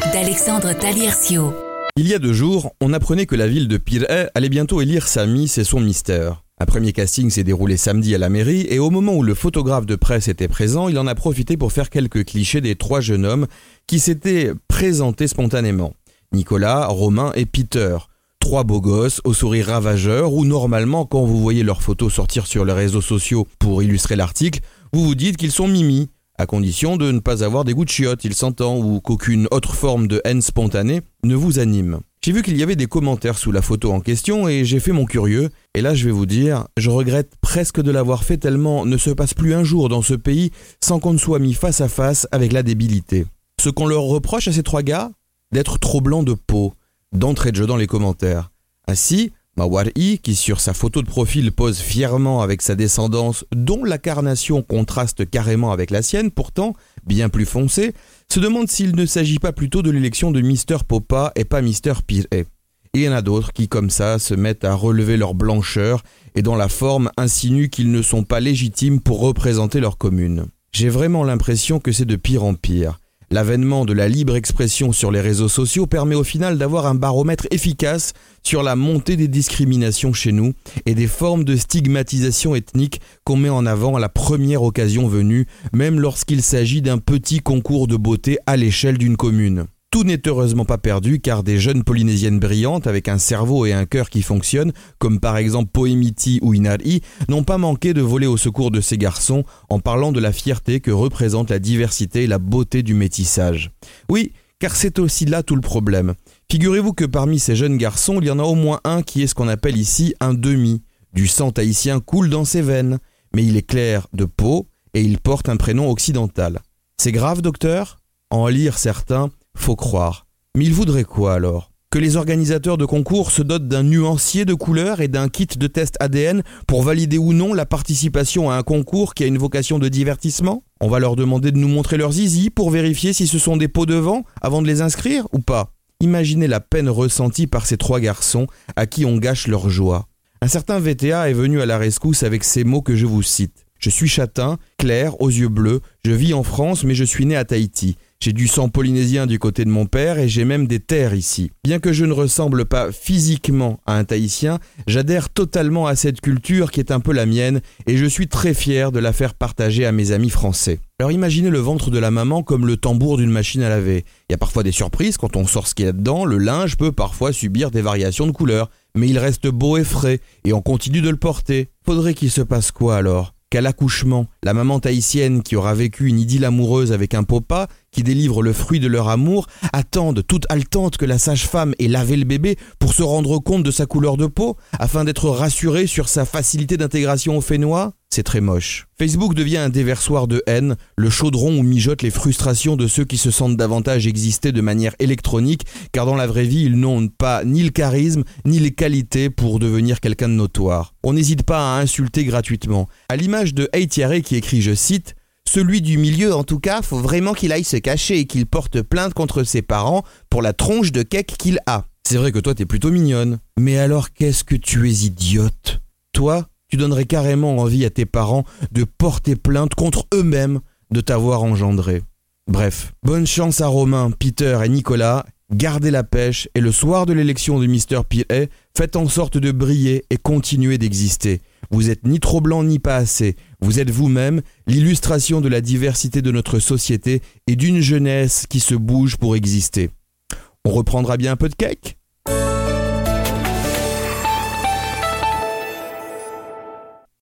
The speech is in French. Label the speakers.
Speaker 1: d'Alexandre Taliercio.
Speaker 2: Il y a 2 jours, on apprenait que la ville de Pirée allait bientôt élire sa Miss et son mystère. Un premier casting s'est déroulé samedi à la mairie et au moment où le photographe de presse était présent, il en a profité pour faire quelques clichés des 3 jeunes hommes qui s'étaient présentés spontanément. Nicolas, Romain et Peter. 3 beaux gosses au sourire ravageur où normalement quand vous voyez leurs photos sortir sur les réseaux sociaux pour illustrer l'article, vous vous dites qu'ils sont mimi, à condition de ne pas avoir des goûts de chiottes, il s'entend, ou qu'aucune autre forme de haine spontanée ne vous anime. J'ai vu qu'il y avait des commentaires sous la photo en question et j'ai fait mon curieux. Et là, je vais vous dire, je regrette presque de l'avoir fait tellement ne se passe plus un jour dans ce pays sans qu'on ne soit mis face à face avec la débilité. Ce qu'on leur reproche à ces 3 gars, d'être trop blancs de peau, d'entrée de jeu dans les commentaires. Ainsi, Mawari, qui sur sa photo de profil pose fièrement avec sa descendance, dont la carnation contraste carrément avec la sienne, pourtant bien plus foncée, se demande s'il ne s'agit pas plutôt de l'élection de Mister Popa et pas Mister Pirée. Et il y en a d'autres qui, comme ça, se mettent à relever leur blancheur et dont la forme insinue qu'ils ne sont pas légitimes pour représenter leur commune. J'ai vraiment l'impression que c'est de pire en pire. L'avènement de la libre expression sur les réseaux sociaux permet au final d'avoir un baromètre efficace sur la montée des discriminations chez nous et des formes de stigmatisation ethnique qu'on met en avant à la première occasion venue, même lorsqu'il s'agit d'un petit concours de beauté à l'échelle d'une commune. Tout n'est heureusement pas perdu car des jeunes polynésiennes brillantes avec un cerveau et un cœur qui fonctionnent, comme par exemple Poemiti ou Inari, n'ont pas manqué de voler au secours de ces garçons en parlant de la fierté que représente la diversité et la beauté du métissage. Oui, car c'est aussi là tout le problème. Figurez-vous que parmi ces jeunes garçons, il y en a au moins un qui est ce qu'on appelle ici un demi. Du sang tahitien coule dans ses veines, mais il est clair de peau et il porte un prénom occidental. C'est grave, docteur ? En lire certains, faut croire. Mais ils voudraient quoi alors ? Que les organisateurs de concours se dotent d'un nuancier de couleurs et d'un kit de test ADN pour valider ou non la participation à un concours qui a une vocation de divertissement ? On va leur demander de nous montrer leurs zizi pour vérifier si ce sont des pots de vent avant de les inscrire ou pas ? Imaginez la peine ressentie par ces 3 garçons à qui on gâche leur joie. Un certain VTA est venu à la rescousse avec ces mots que je vous cite. « Je suis châtain, clair, aux yeux bleus, je vis en France mais je suis né à Tahiti. J'ai du sang polynésien du côté de mon père et j'ai même des terres ici. Bien que je ne ressemble pas physiquement à un Tahitien, j'adhère totalement à cette culture qui est un peu la mienne et je suis très fier de la faire partager à mes amis français. » Alors imaginez le ventre de la maman comme le tambour d'une machine à laver. Il y a parfois des surprises quand on sort ce qu'il y a dedans, le linge peut parfois subir des variations de couleurs, mais il reste beau et frais et on continue de le porter. Faudrait qu'il se passe quoi alors ? Qu'à l'accouchement, la maman tahitienne qui aura vécu une idylle amoureuse avec un popa, qui délivre le fruit de leur amour, attende toute haletante que la sage-femme ait lavé le bébé pour se rendre compte de sa couleur de peau, afin d'être rassurée sur sa facilité d'intégration au fénois ? C'est très moche. Facebook devient un déversoir de haine, le chaudron où mijotent les frustrations de ceux qui se sentent davantage exister de manière électronique, car dans la vraie vie, ils n'ont pas ni le charisme, ni les qualités pour devenir quelqu'un de notoire. On n'hésite pas à insulter gratuitement. À l'image de Heitiare qui écrit, je cite, « Celui du milieu, en tout cas, faut vraiment qu'il aille se cacher et qu'il porte plainte contre ses parents pour la tronche de cake qu'il a. » C'est vrai que toi, t'es plutôt mignonne. Mais alors, qu'est-ce que tu es idiote ? Toi, tu donnerais carrément envie à tes parents de porter plainte contre eux-mêmes de t'avoir engendré. Bref, bonne chance à Romain, Peter et Nicolas, gardez la pêche et le soir de l'élection de Mister Pirée, faites en sorte de briller et continuer d'exister. Vous êtes ni trop blanc ni pas assez, vous êtes vous-même l'illustration de la diversité de notre société et d'une jeunesse qui se bouge pour exister. On reprendra bien un peu de cake ?